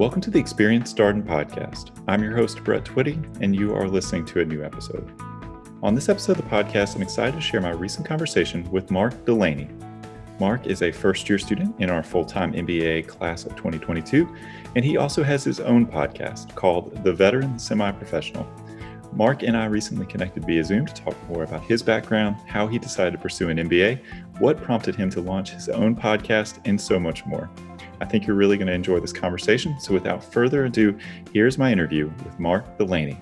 Welcome to the Experience Darden podcast. I'm your host, Brett Twitty, and you are listening to a new episode. On this episode of the podcast, I'm excited to share my recent conversation with Mark Delaney. Mark is a first-year student in our full-time MBA class of 2022, and he also has his own podcast called The Veteran Semi-Professional. Mark and I recently connected via Zoom to talk more about his background, how he decided to pursue an MBA, what prompted him to launch his own podcast, and so much more. I think you're really going to enjoy this conversation. So without further ado, here's my interview with Mark Delaney.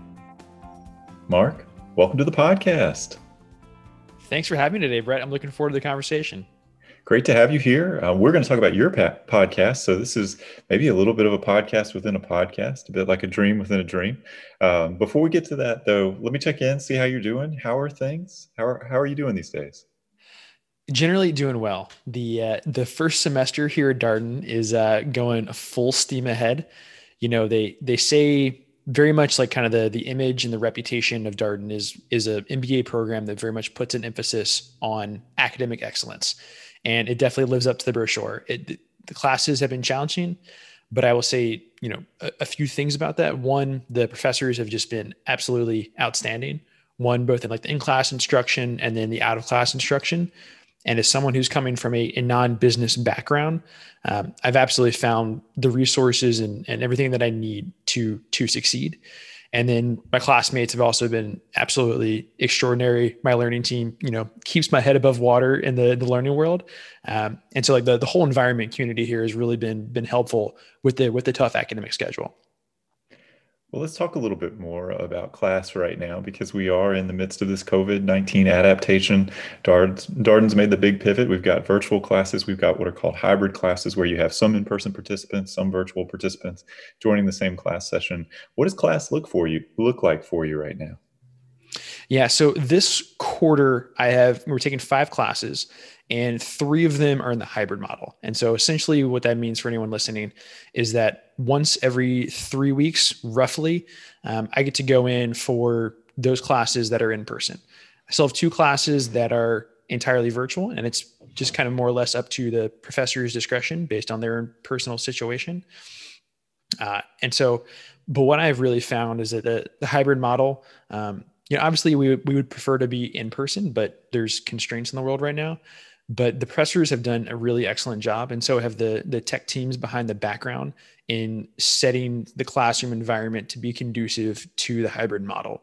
Mark, welcome to the podcast. Thanks for having me today, Brett. I'm looking forward to the conversation. Great to have you here. We're going to talk about your podcast. So this is maybe a little bit of a podcast within a podcast, a bit like a dream within a dream. Before we get to that, though, let me check in, see how you're doing. How are things? How are you doing these days? Generally doing well. The first semester here at Darden is going full steam ahead. You know, they say very much like kind of the image and the reputation of Darden is an MBA program that very much puts an emphasis on academic excellence. And it definitely lives up to the brochure. The classes have been challenging, but I will say, you know, a few things about that. One, the professors have just been absolutely outstanding. One, both in like the in-class instruction and then the out-of-class instruction. And as someone who's coming from a non-business background, I've absolutely found the resources and everything that I need to succeed. And then my classmates have also been absolutely extraordinary. My learning team, you know, keeps my head above water in the learning world. And so like the whole environment community here has really been helpful with the tough academic schedule. Well, let's talk a little bit more about class right now because we are in the midst of this COVID-19 adaptation. Darden's made the big pivot. We've got virtual classes. We've got what are called hybrid classes where you have some in-person participants, some virtual participants joining the same class session. What does class look like for you right now? Yeah. So this quarter we're taking 5 classes and 3 of them are in the hybrid model. And so essentially what that means for anyone listening is that once every 3 weeks, roughly, I get to go in for those classes that are in person. I still have 2 classes that are entirely virtual, and it's just kind of more or less up to the professor's discretion based on their personal situation. But what I've really found is that the hybrid model, obviously we would prefer to be in person, but there's constraints in the world right now. But the professors have done a really excellent job, and so have the tech teams behind the background in setting the classroom environment to be conducive to the hybrid model.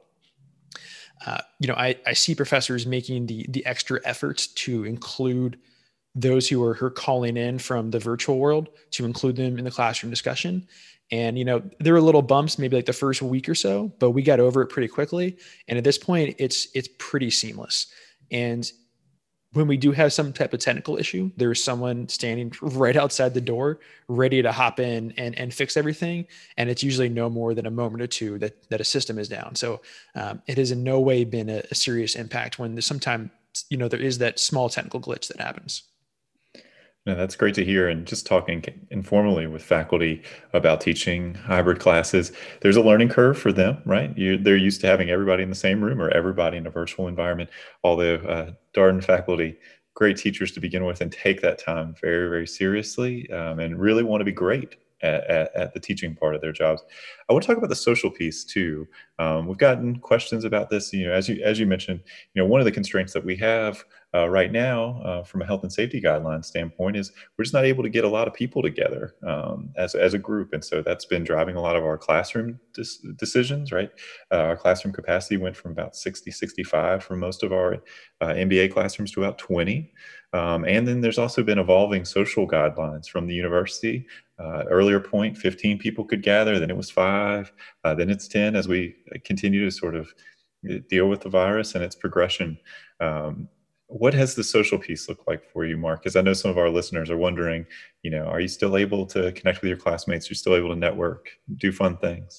I see professors making the extra efforts to include those who are calling in from the virtual world, to include them in the classroom discussion. And, there were little bumps, maybe like the first week or so, but we got over it pretty quickly. And at this point, it's pretty seamless. And when we do have some type of technical issue, there's someone standing right outside the door, ready to hop in and fix everything. And it's usually no more than a moment or two that a system is down. So it has in no way been a serious impact when sometimes, there is that small technical glitch that happens. No, that's great to hear. And just talking informally with faculty about teaching hybrid classes, there's a learning curve for them, right? They're used to having everybody in the same room or everybody in a virtual environment. Although Darden faculty, great teachers to begin with, and take that time very, very seriously and really want to be great at the teaching part of their jobs. I want to talk about the social piece too. We've gotten questions about this. As you mentioned, one of the constraints that we have right now from a health and safety guidelines standpoint is we're just not able to get a lot of people together as a group, and so that's been driving a lot of our classroom decisions. Right, our classroom capacity went from about 60-65 for most of our MBA classrooms to about 20. And then there's also been evolving social guidelines from the university. Earlier point, 15 people could gather, then it was 5, then it's 10 as we continue to sort of deal with the virus and its progression. What has the social piece looked like for you, Mark? Because I know some of our listeners are wondering, are you still able to connect with your classmates? You're still able to network, do fun things?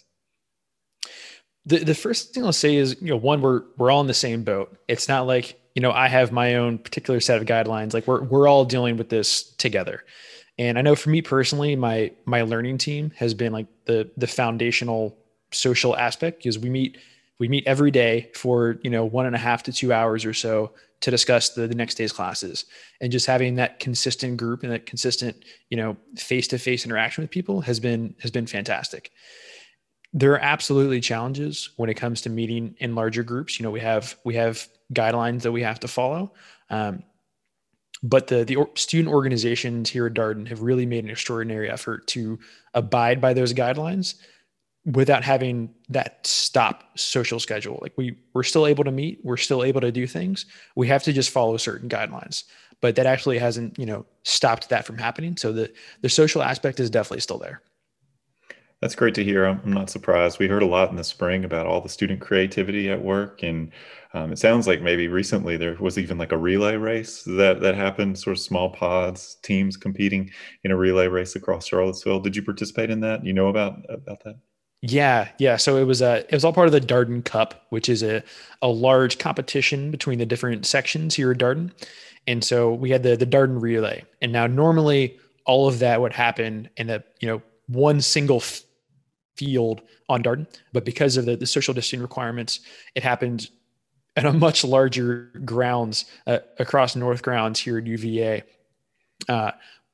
The first thing I'll say is, one, we're all in the same boat. It's not like, I have my own particular set of guidelines. Like we're all dealing with this together. And I know for me personally, my learning team has been like the foundational social aspect, because we meet every day for 1.5 to 2 hours or so to discuss the next day's classes. And just having that consistent group and that consistent, face-to-face interaction with people has been fantastic. There are absolutely challenges when it comes to meeting in larger groups. We have guidelines that we have to follow. But the student organizations here at Darden have really made an extraordinary effort to abide by those guidelines without having that stop social schedule. Like we're still able to meet, we're still able to do things. We have to just follow certain guidelines, but that actually hasn't, stopped that from happening. So the social aspect is definitely still there. That's great to hear. I'm not surprised. We heard a lot in the spring about all the student creativity at work, and it sounds like maybe recently there was even like a relay race that happened, sort of small pods, teams competing in a relay race across Charlottesville. Did you participate in that? You know about that? Yeah, yeah. So it was all part of the Darden Cup, which is a large competition between the different sections here at Darden. And so we had the Darden Relay. And now normally all of that would happen in a one single field on Darden, but because of the social distancing requirements, it happened at a much larger grounds across North Grounds here at UVA. Uh,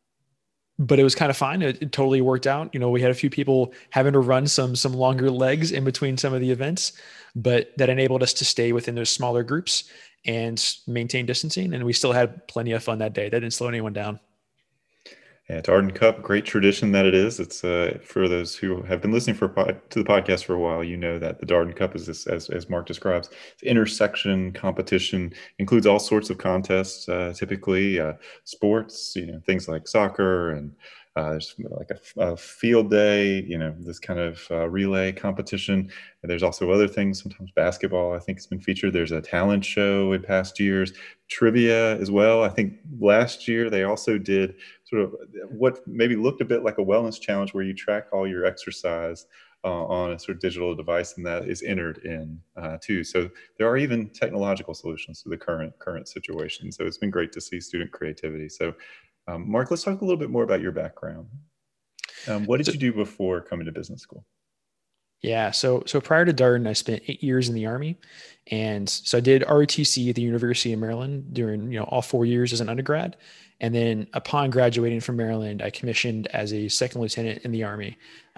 but it was kind of fine. It totally worked out. We had a few people having to run some longer legs in between some of the events, but that enabled us to stay within those smaller groups and maintain distancing. And we still had plenty of fun that day. That didn't slow anyone down. Yeah, Darden Cup, great tradition that it is. It's for those who have been listening to the podcast for a while, you know that the Darden Cup is this, as Mark describes, it's intersection competition, includes all sorts of contests, typically sports, things like soccer, and there's like a field day, this kind of relay competition. And there's also other things, sometimes basketball, I think it's been featured. There's a talent show in past years, trivia as well. I think last year they also did sort of what maybe looked a bit like a wellness challenge where you track all your exercise on a sort of digital device, and that is entered in too. So there are even technological solutions to the current situation. So it's been great to see student creativity. So Mark, let's talk a little bit more about your background. What did you do before coming to business school? Yeah. So prior to Darden, I spent 8 years in the Army. And so I did ROTC at the University of Maryland during, all 4 years as an undergrad. And then upon graduating from Maryland, I commissioned as a second lieutenant in the Army,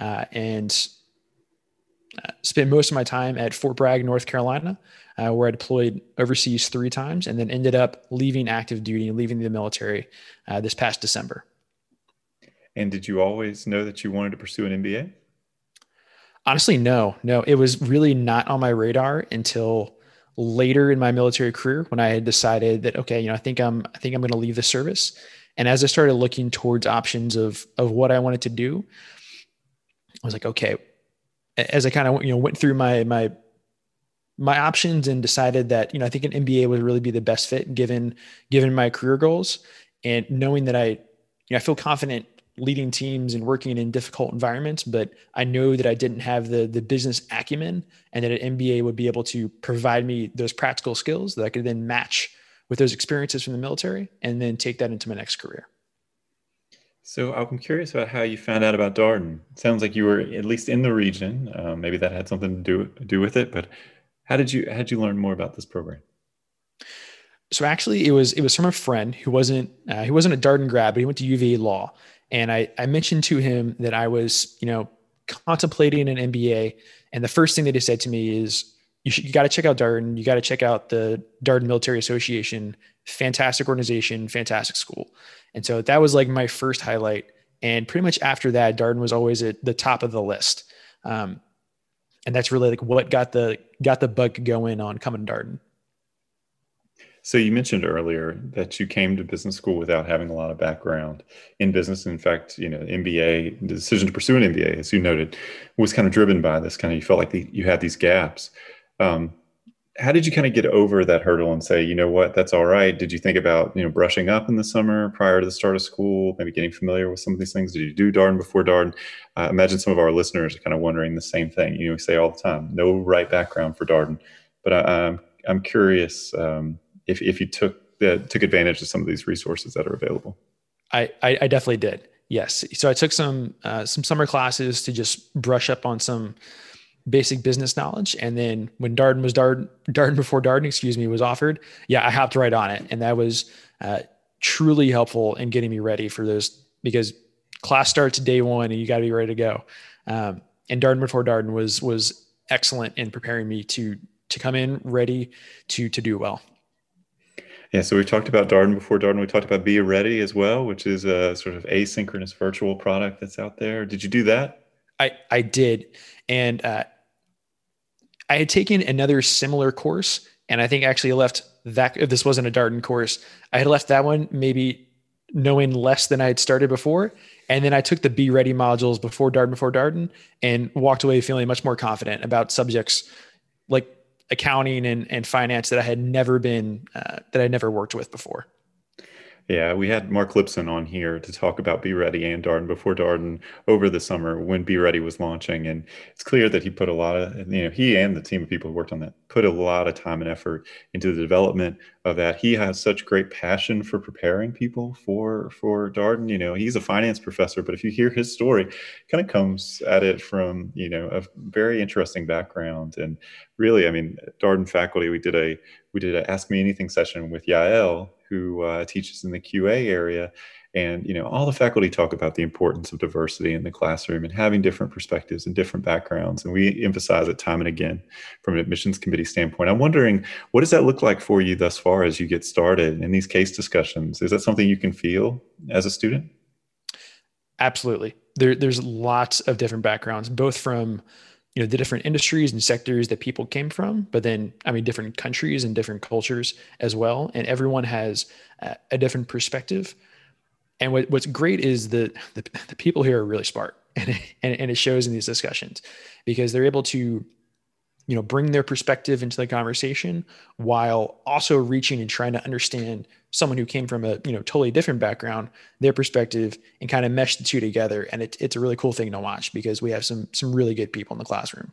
and spent most of my time at Fort Bragg, North Carolina, where I deployed overseas 3 times and then ended up leaving active duty and leaving the military this past December. And did you always know that you wanted to pursue an MBA? Honestly, no. It was really not on my radar until later in my military career when I had decided that, okay, I think I'm going to leave the service. And as I started looking towards options of what I wanted to do, I was like, okay, as I kind of, went through my options and decided that, I think an MBA would really be the best fit given my career goals, and knowing that I feel confident leading teams and working in difficult environments, but I know that I didn't have the business acumen, and that an MBA would be able to provide me those practical skills that I could then match with those experiences from the military and then take that into my next career. So I'm curious about how you found out about Darden. It sounds like you were at least in the region. Maybe that had something to do with it. But how did you learn more about this program? So actually, it was from a friend who wasn't a Darden grad, but he went to UVA Law, and I mentioned to him that I was contemplating an MBA, and the first thing that he said to me is, you got to check out Darden. You got to check out the Darden Military Association. Fantastic organization, fantastic school. And so that was like my first highlight. And pretty much after that, Darden was always at the top of the list. And that's really like what got the bug going on coming to Darden. So you mentioned earlier that you came to business school without having a lot of background in business. In fact, MBA, the decision to pursue an MBA, as you noted, was kind of driven by this kind of, you felt like you had these gaps. How did you kind of get over that hurdle and say, you know what, that's all right? Did you think about, brushing up in the summer prior to the start of school, maybe getting familiar with some of these things? Did you do Darden before Darden? Imagine some of our listeners are kind of wondering the same thing. We say all the time, no right background for Darden. But I'm curious if you took advantage of some of these resources that are available. I definitely did. Yes. So I took some summer classes to just brush up on some basic business knowledge. And then when Darden before Darden, excuse me, was offered, yeah, I hopped right on it. And that was truly helpful in getting me ready for those, because class starts day one and you got to be ready to go. And Darden before Darden was excellent in preparing me to come in ready to do well. Yeah, so we talked about Darden before Darden. We talked about Be Ready as well, which is a sort of asynchronous virtual product that's out there. Did you do that? I did, and I had taken another similar course, and I think actually left that, if this wasn't a Darden course, I had left that one maybe knowing less than I had started before. And then I took the Be Ready modules before Darden and walked away feeling much more confident about subjects like accounting and finance that I had never been, that I never worked with before. Yeah, we had Mark Lipson on here to talk about Be Ready and Darden before Darden over the summer when Be Ready was launching. And it's clear that he put a lot of, he and the team of people who worked on that put a lot of time and effort into the development of that. He has such great passion for preparing people for Darden. He's a finance professor, but if you hear his story, kind of comes at it from, a very interesting background. And really, I mean, Darden faculty, we did a Ask Me Anything session with Yael, who teaches in the QA area. And, all the faculty talk about the importance of diversity in the classroom and having different perspectives and different backgrounds. And we emphasize it time and again from an admissions committee standpoint. I'm wondering, what does that look like for you thus far as you get started in these case discussions? Is that something you can feel as a student? Absolutely. There's lots of different backgrounds, both from the different industries and sectors that people came from, but then I mean different countries and different cultures as well, and everyone has a different perspective. And what's great is the people here are really smart, and it shows in these discussions because they're able to bring their perspective into the conversation while also reaching and trying to understand someone who came from a totally different background, their perspective, and kind of mesh the two together. And it's a really cool thing to watch because we have some really good people in the classroom.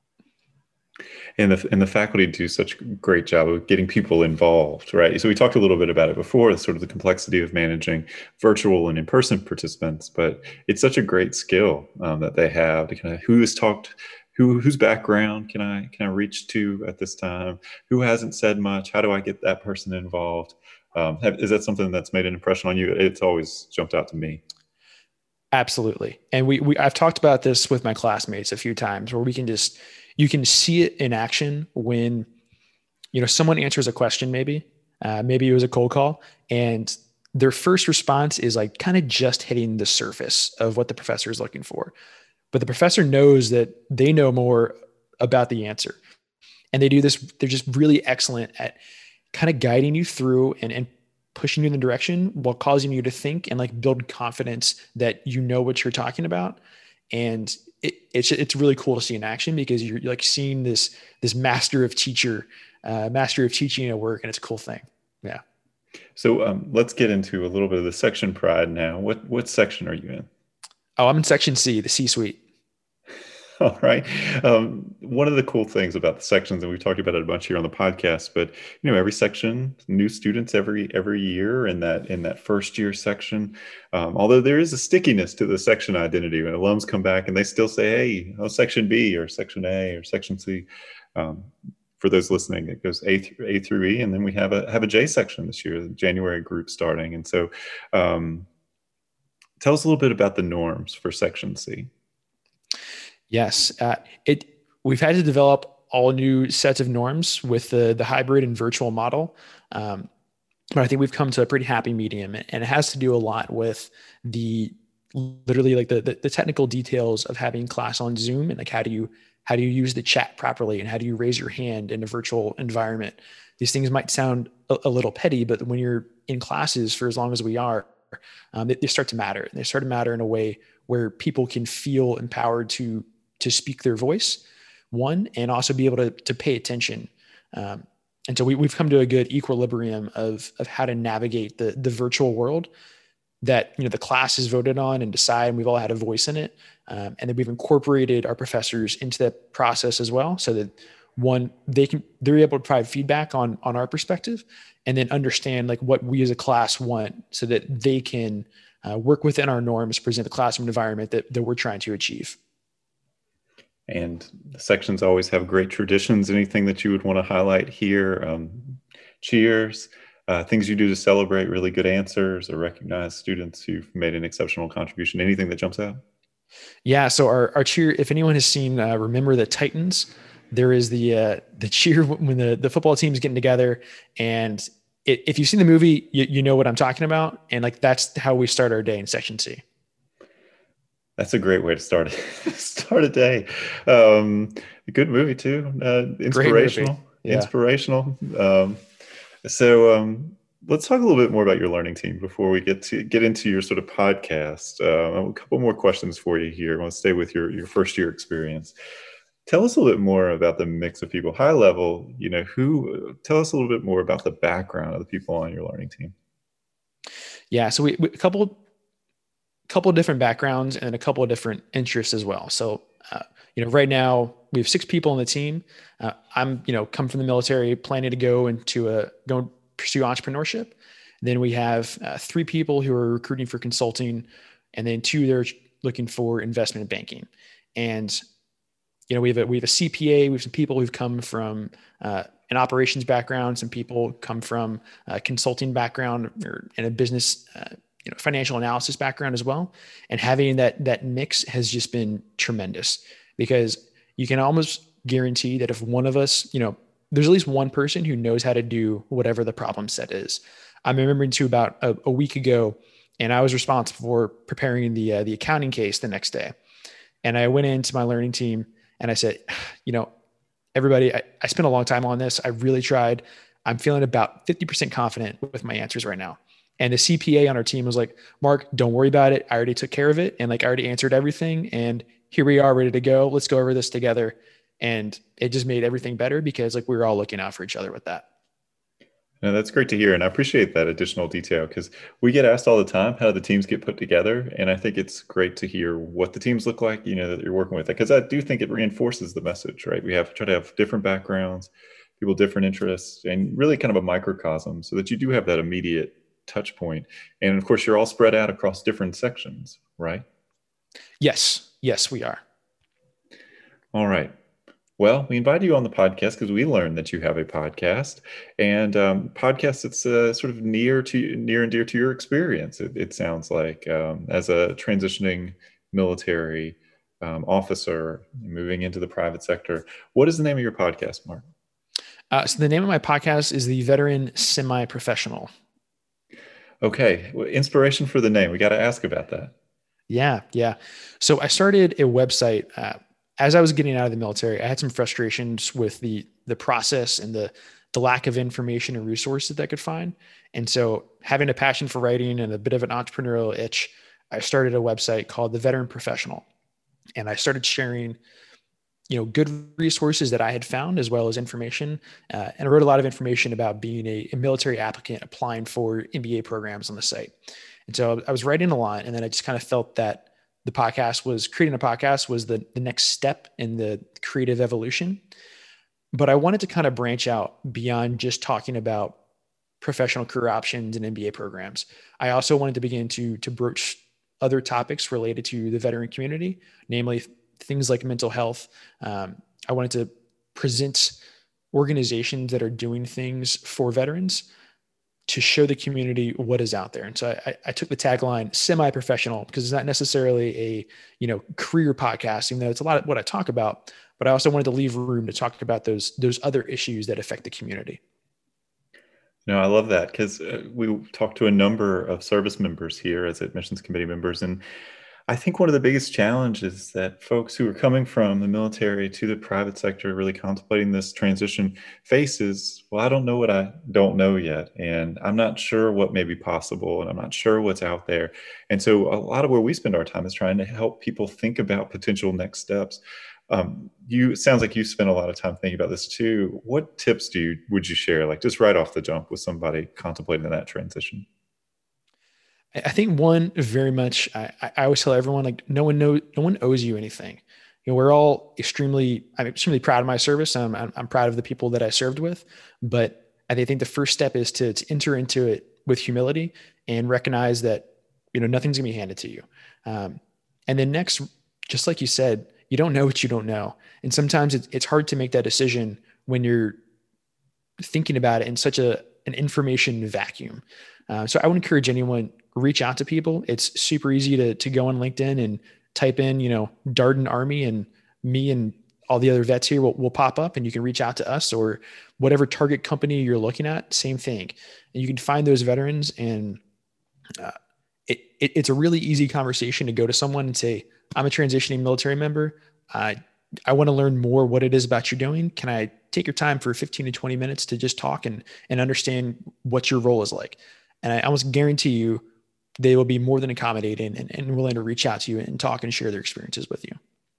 And the faculty do such a great job of getting people involved, right? So we talked a little bit about it before, sort of the complexity of managing virtual and in-person participants, but it's such a great skill that they have to kind of whose background can I reach to at this time? Who hasn't said much? How do I get that person involved? Is that something that's made an impression on you? It's always jumped out to me. Absolutely. And I've talked about this with my classmates a few times where you can see it in action when, someone answers a question, maybe it was a cold call, and their first response is like kind of just hitting the surface of what the professor is looking for. But the professor knows that they know more about the answer. And they do this, they're just really excellent at kind of guiding you through and pushing you in the direction while causing you to think and like build confidence that you know what you're talking about. And it's really cool to see in action because you're like seeing this master of teaching at work, and it's a cool thing. Yeah. So let's get into a little bit of the section pride now. What section are you in? Oh, I'm in section C, the C suite. All right. One of the cool things about the sections, and we've talked about it a bunch here on the podcast, but every section, new students every year in that first year section. Although there is a stickiness to the section identity when alums come back and they still say, "Hey, section B or section A or section C." For those listening, it goes A through E, and then we have a J section this year, the January group starting. And so, tell us a little bit about the norms for section C. Yes, we've had to develop all new sets of norms with the hybrid and virtual model, but I think we've come to a pretty happy medium, and it has to do a lot with literally like the technical details of having class on Zoom and like how do you use the chat properly and how do you raise your hand in a virtual environment. These things might sound a little petty, but when you're in classes for as long as we are, they start to matter. They start to matter in a way where people can feel empowered to speak their voice, one, and also be able to pay attention. And so we've come to a good equilibrium of how to navigate the virtual world that the class is voted on and decide, and we've all had a voice in it. And then we've incorporated our professors into that process as well, so that one, they're able to provide feedback on our perspective, and then understand like what we as a class want, so that they can work within our norms, present the classroom environment that we're trying to achieve. And the sections always have great traditions. Anything that you would want to highlight here? Cheers, things you do to celebrate really good answers or recognize students who've made an exceptional contribution. Anything that jumps out? Yeah. So our cheer, if anyone has seen Remember the Titans, there is the cheer when the football team's getting together, and if you've seen the movie, you know what I'm talking about, and like that's how we start our day in Section C. That's a great way to start start a day. Um, a good movie too. Great movie. Inspirational. Yeah. Inspirational. So let's talk a little bit more about your learning team before we get into your sort of podcast. A couple more questions for you here. I want to stay with your first year experience. Tell us a little bit more about the mix of people, high level. Tell us a little bit more about the background of the people on your learning team. Yeah. So we a couple of different backgrounds and a couple of different interests as well. So, right now we have 6 people on the team. I'm, come from the military, planning to go and pursue entrepreneurship. Then we have 3 people who are recruiting for consulting, and then 2 they're looking for investment banking. And we have a CPA. We have some people who've come from an operations background. Some people come from a consulting background or in a business, financial analysis background as well. And having that mix has just been tremendous, because you can almost guarantee that if one of us, there's at least one person who knows how to do whatever the problem set is. I'm remembering too about a week ago, and I was responsible for preparing the accounting case the next day. And I went into my learning team and I said, everybody, I spent a long time on this. I really tried. I'm feeling about 50% confident with my answers right now. And the CPA on our team was like, Mark, don't worry about it. I already took care of it. And like, I already answered everything. And here we are ready to go. Let's go over this together. And it just made everything better because like we were all looking out for each other with that. No, that's great to hear. And I appreciate that additional detail because we get asked all the time how the teams get put together. And I think it's great to hear what the teams look like, that you're working with. Because I do think it reinforces the message, right? We try to have different backgrounds, people, different interests, and really kind of a microcosm so that you do have that immediate touch point. And of course, you're all spread out across different sections, right? Yes. Yes, we are. All right. Well, we invited you on the podcast because we learned that you have a podcast, and podcast that's sort of near and dear to your experience. It sounds like as a transitioning military officer moving into the private sector. What is the name of your podcast, Mark? So the name of my podcast is the Veteran Semi-Professional. Okay, well, inspiration for the name. We got to ask about that. Yeah, yeah. So I started a website as I was getting out of the military. I had some frustrations with the process and the lack of information and resources that I could find. And so, having a passion for writing and a bit of an entrepreneurial itch, I started a website called The Veteran Professional, and I started sharing good resources that I had found as well as information. And I wrote a lot of information about being a military applicant applying for MBA programs on the site. And so I was writing a lot, and then I just kind of felt that creating a podcast was the next step in the creative evolution. But I wanted to kind of branch out beyond just talking about professional career options and MBA programs. I also wanted to begin to broach other topics related to the veteran community, namely things like mental health. I wanted to present organizations that are doing things for veterans to show the community what is out there. And so I took the tagline semi-professional because it's not necessarily a career podcast, even though it's a lot of what I talk about, but I also wanted to leave room to talk about those other issues that affect the community. No, I love that because we talked to a number of service members here as admissions committee members, and I think one of the biggest challenges that folks who are coming from the military to the private sector, really contemplating this transition, face is, well, I don't know what I don't know yet. And I'm not sure what may be possible. And I'm not sure what's out there. And so a lot of where we spend our time is trying to help people think about potential next steps. It sounds like you spent a lot of time thinking about this too. What tips would you share, like just right off the jump with somebody contemplating that transition? I think one very much, I always tell everyone, like, no one owes you anything. I'm extremely proud of my service. I'm proud of the people that I served with, but I think the first step is to enter into it with humility and recognize that, nothing's gonna be handed to you. And then next, just like you said, you don't know what you don't know. And sometimes it's hard to make that decision when you're thinking about it in such an information vacuum. So I would encourage anyone, reach out to people. It's super easy to go on LinkedIn and type in, Darden Army, and me and all the other vets here will pop up, and you can reach out to us, or whatever target company you're looking at, same thing. And you can find those veterans, and uh, it's a really easy conversation to go to someone and say, I'm a transitioning military member. I want to learn more what it is about you're doing. Can I take your time for 15 to 20 minutes to just talk and understand what your role is like? And I almost guarantee you they will be more than accommodating and willing to reach out to you and talk and share their experiences with you.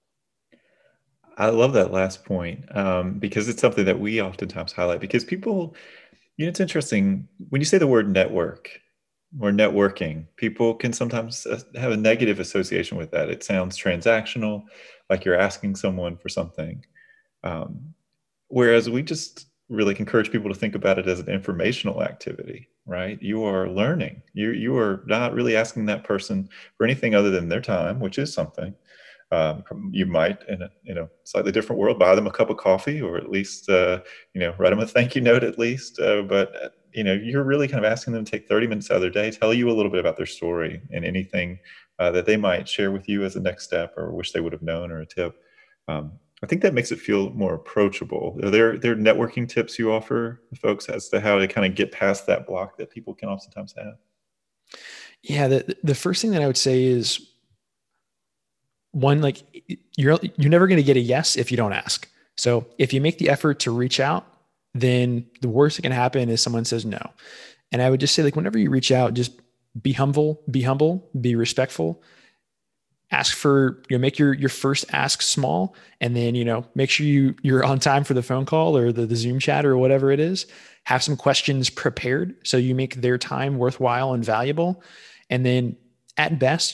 I love that last point, because it's something that we oftentimes highlight because people, it's interesting when you say the word network or networking, people can sometimes have a negative association with that. It sounds transactional, like you're asking someone for something. Um, Whereas we just really encourage people to think about it as an informational activity, right? You are learning. You are not really asking that person for anything other than their time, which is something. You might, in a slightly different world, buy them a cup of coffee, or at least write them a thank you note at least. But you're really kind of asking them to take 30 minutes out of their day, tell you a little bit about their story and anything that they might share with you as a next step, or wish they would have known, or a tip. I think that makes it feel more approachable. Are there networking tips you offer folks as to how to kind of get past that block that people can oftentimes have? Yeah, the first thing that I would say is, one, like, you're never going to get a yes if you don't ask. So if you make the effort to reach out, then the worst that can happen is someone says no. And I would just say, like, whenever you reach out, just be humble, be respectful, ask for, make your first ask small, and then, make sure you're on time for the phone call or the Zoom chat or whatever it is. Have some questions prepared so you make their time worthwhile and valuable. And then at best,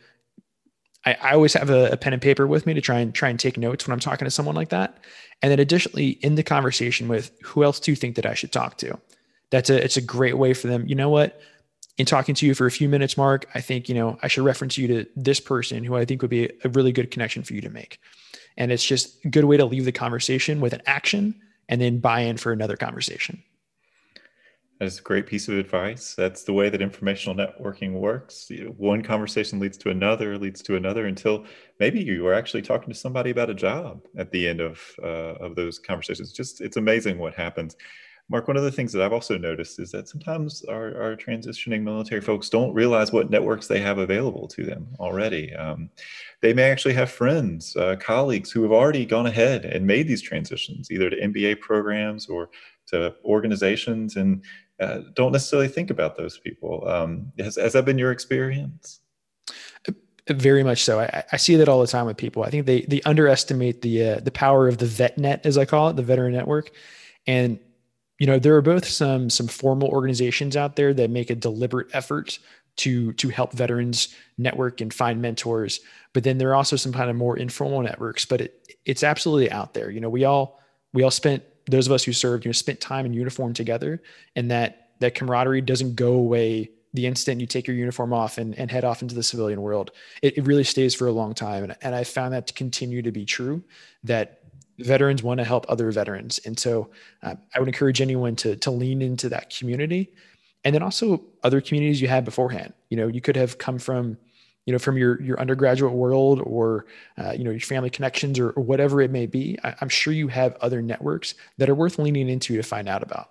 I always have a pen and paper with me to try and take notes when I'm talking to someone like that. And then additionally, in the conversation with, who else do you think that I should talk to? It's a great way for them. You know what? In talking to you for a few minutes, Mark, I think, I should reference you to this person who I think would be a really good connection for you to make. And it's just a good way to leave the conversation with an action and then buy in for another conversation. That's a great piece of advice. That's the way that informational networking works. One conversation leads to another, until maybe you are actually talking to somebody about a job at the end of those conversations. Just, it's amazing what happens. Mark, one of the things that I've also noticed is that sometimes our transitioning military folks don't realize what networks they have available to them already. They may actually have friends, colleagues who have already gone ahead and made these transitions, either to MBA programs or to organizations, and don't necessarily think about those people. Has that been your experience? Very much so. I see that all the time with people. I think they underestimate the power of the vet net, as I call it, the veteran network. And there are both some formal organizations out there that make a deliberate effort to help veterans network and find mentors. But then there are also some kind of more informal networks. But it's absolutely out there. We all spent, those of us who served, spent time in uniform together, and that camaraderie doesn't go away the instant you take your uniform off and head off into the civilian world. It really stays for a long time. And I found that to continue to be true, that veterans want to help other veterans. And so I would encourage anyone to lean into that community. And then also other communities you had beforehand. You could have come from your undergraduate world, or your family connections, or whatever it may be. I'm sure you have other networks that are worth leaning into to find out about.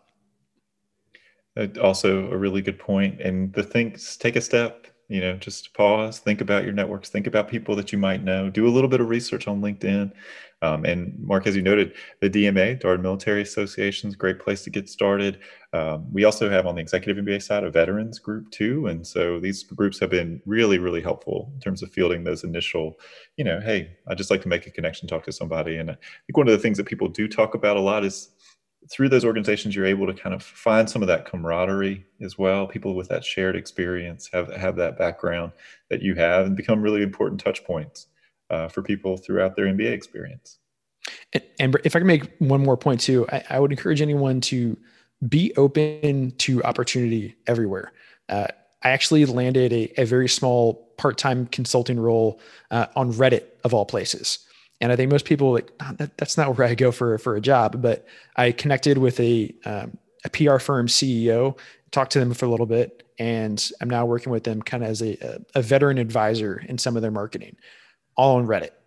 Also a really good point. And the things, take a step, just pause, think about your networks, think about people that you might know, do a little bit of research on LinkedIn. And Mark, as you noted, the DMA, Darden Military Association, is a great place to get started. We also have on the executive MBA side a veterans group too. And so these groups have been really, really helpful in terms of fielding those initial, hey, I'd just like to make a connection, talk to somebody. And I think one of the things that people do talk about a lot is, through those organizations, you're able to kind of find some of that camaraderie as well. People with that shared experience have that background that you have, and become really important touch points for people throughout their MBA experience. And if I can make one more point too, I would encourage anyone to be open to opportunity everywhere. I actually landed a very small part-time consulting role on Reddit, of all places. And I think most people like, that's not where I go for a job, but I connected with a PR firm CEO, talked to them for a little bit, and I'm now working with them kind of as a veteran advisor in some of their marketing, all on Reddit.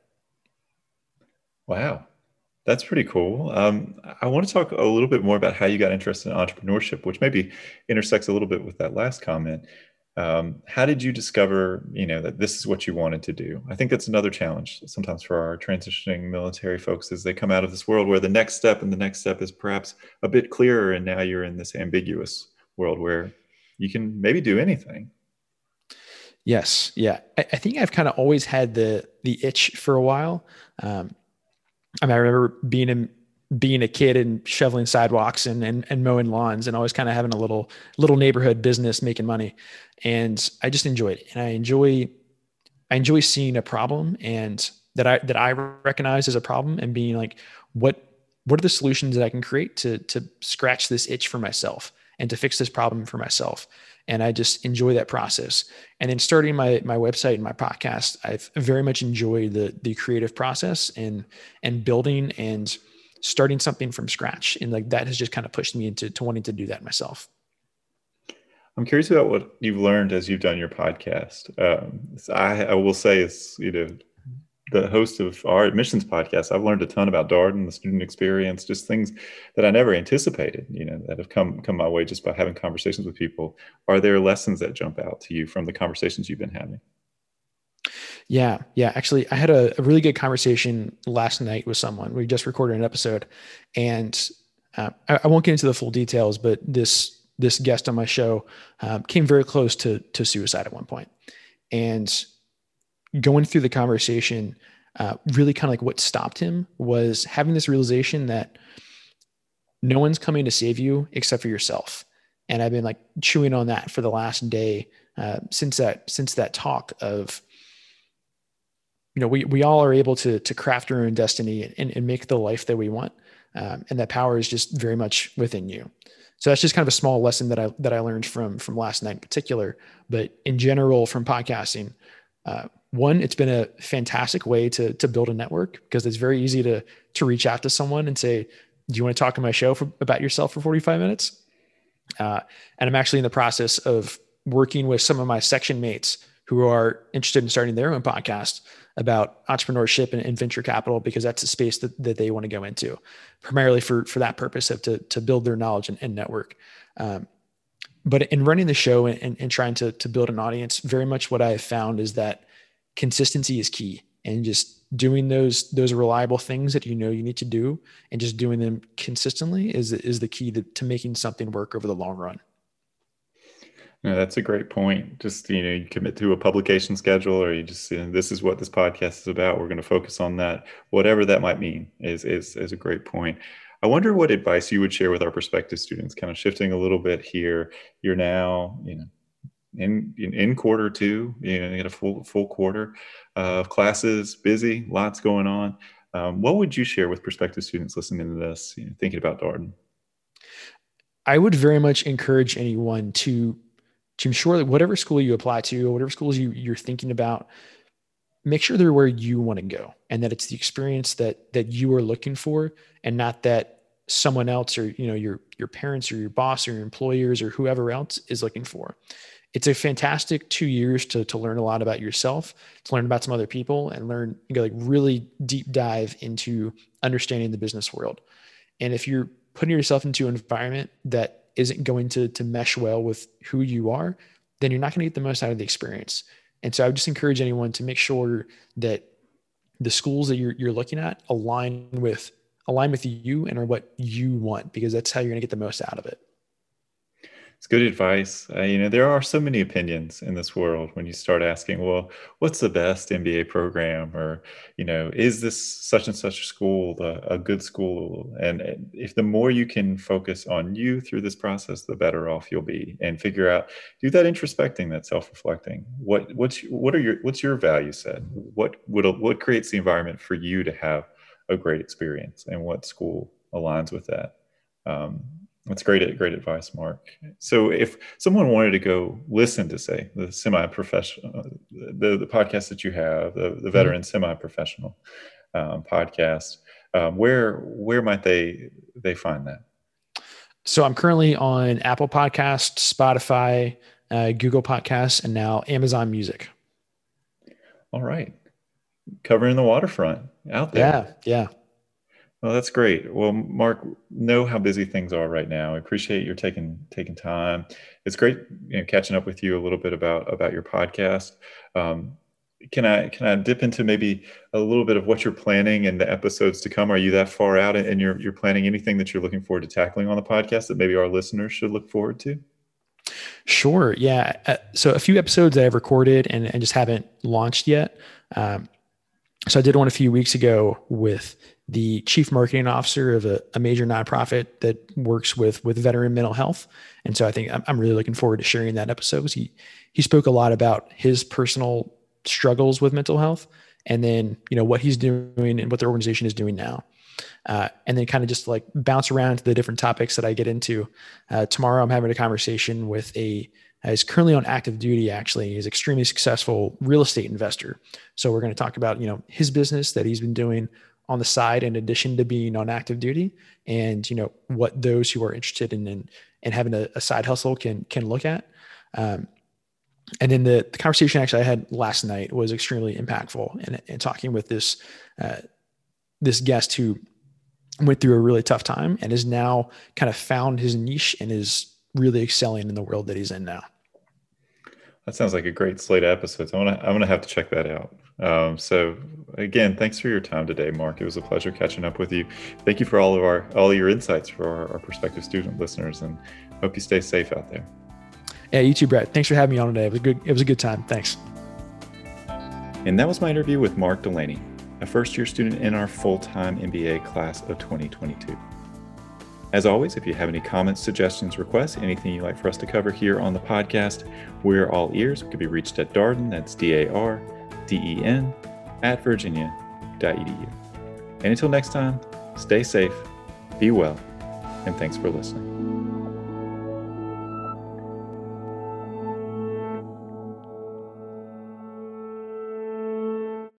Wow. That's pretty cool. I want to talk a little bit more about how you got interested in entrepreneurship, which maybe intersects a little bit with that last comment. How did you discover, that this is what you wanted to do? I think that's another challenge sometimes for our transitioning military folks is they come out of this world where the next step and the next step is perhaps a bit clearer, and now you're in this ambiguous world where you can maybe do anything. Yes, yeah. I think I've kind of always had the itch for a while. Um, I remember being a kid and shoveling sidewalks and mowing lawns and always kind of having a little neighborhood business making money. And I just enjoyed it. And I enjoy seeing a problem and that I recognize as a problem and being like, what are the solutions that I can create to scratch this itch for myself and to fix this problem for myself? And I just enjoy that process. And then starting my website and my podcast, I've very much enjoyed the creative process and building and starting something from scratch. And like that has just kind of pushed me into wanting to do that myself. I'm curious about what you've learned as you've done your podcast. I will say, as the host of our admissions podcast, I've learned a ton about Darden, the student experience, just things that I never anticipated, that have come my way just by having conversations with people. Are there lessons that jump out to you from the conversations you've been having? Yeah. Yeah. Actually, I had a really good conversation last night with someone. We just recorded an episode, and I won't get into the full details, but this guest on my show came very close to suicide at one point. And going through the conversation, really kind of like what stopped him was having this realization that no one's coming to save you except for yourself. And I've been like chewing on that for the last day since that talk of, we all are able to craft our own destiny and make the life that we want. And that power is just very much within you. So that's just kind of a small lesson that I learned from last night in particular, but in general from podcasting. One, it's been a fantastic way to build a network because it's very easy to reach out to someone and say, do you want to talk on my show about yourself for 45 minutes? And I'm actually in the process of working with some of my section mates who are interested in starting their own podcast about entrepreneurship and venture capital, because that's a space that they want to go into primarily for that purpose of to build their knowledge and network. But in running the show and trying to build an audience, very much what I have found is that consistency is key, and just doing those reliable things that you need to do and just doing them consistently is the key to making something work over the long run. No, that's a great point. Just, you commit to a publication schedule, or you just, this is what this podcast is about. We're going to focus on that. Whatever that might mean is a great point. I wonder what advice you would share with our prospective students, kind of shifting a little bit here. You're now, in quarter two, you get a full quarter of classes, busy, lots going on. What would you share with prospective students listening to this, thinking about Darden? I would very much encourage anyone to ensure that whatever school you apply to or whatever schools you're thinking about, make sure they're where you want to go, and that it's the experience that you are looking for, and not that someone else or your parents or your boss or your employers or whoever else is looking for. It's a fantastic 2 years to learn a lot about yourself, to learn about some other people, and like really deep dive into understanding the business world. And if you're putting yourself into an environment that isn't going to mesh well with who you are, then you're not going to get the most out of the experience. And so I would just encourage anyone to make sure that the schools that you're looking at align with you and are what you want, because that's how you're going to get the most out of it. It's good advice. There are so many opinions in this world when you start asking, well, what's the best MBA program? Or, is this such and such school a good school? And if the more you can focus on you through this process, the better off you'll be, and figure out, do that introspecting, that self-reflecting. What's your value set? What creates the environment for you to have a great experience, and what school aligns with that? That's great advice, Mark. So if someone wanted to go listen to, say, the semi-professional, the podcast that you have, the veteran semi-professional, podcast. Where might they find that? So I'm currently on Apple Podcasts, Spotify, Google Podcasts, and now Amazon Music. All right. Covering the waterfront out there. Yeah. Well, that's great. Well, Mark, know how busy things are right now. I appreciate your taking time. It's great, catching up with you a little bit about your podcast. Can I dip into maybe a little bit of what you're planning and the episodes to come? Are you that far out and you're planning anything that you're looking forward to tackling on the podcast that maybe our listeners should look forward to? Sure. Yeah. So a few episodes that I've recorded and just haven't launched yet. So I did one a few weeks ago with the chief marketing officer of a major nonprofit that works with veteran mental health. And so I think I'm really looking forward to sharing that episode, because he spoke a lot about his personal struggles with mental health, and then, what he's doing and what the organization is doing now. And then kind of just like bounce around to the different topics that I get into. Tomorrow I'm having a conversation with he's currently on active duty. Actually, he's an extremely successful real estate investor. So we're going to talk about, his business that he's been doing on the side in addition to being on active duty, and, what those who are interested in having a side hustle can look at. And then the conversation actually I had last night was extremely impactful, and talking with this guest who went through a really tough time and has now kind of found his niche and is really excelling in the world that he's in now. That sounds like a great slate of episodes. I'm gonna have to check that out. So again, thanks for your time today, Mark. It was a pleasure catching up with you. Thank you for all your insights for our prospective student listeners, and hope you stay safe out there. Yeah, you too, Brett. Thanks for having me on today. It was a good time. Thanks. And that was my interview with Mark Delaney, a first-year student in our full-time MBA class of 2022. As always, if you have any comments, suggestions, requests, anything you'd like for us to cover here on the podcast, we're all ears. We can be reached at Darden, that's DARDEN, @virginia.edu. And until next time, stay safe, be well, and thanks for listening.